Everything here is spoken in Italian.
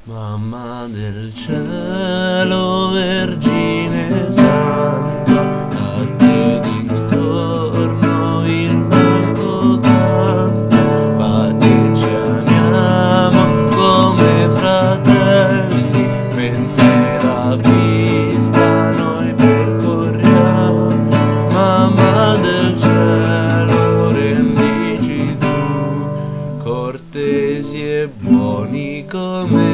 Mamma del cielo, Vergine Santa, a te d'intorno il mondo canta, Padre ci amiamo come fratelli, mentre la pista noi percorriamo. Mamma del cielo, rendici tu, cortesi e buoni come